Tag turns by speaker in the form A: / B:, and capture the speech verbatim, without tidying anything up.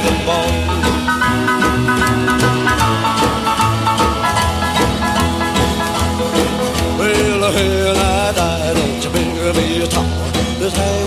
A: the ball. Well, when I die, don't you bury me tall. This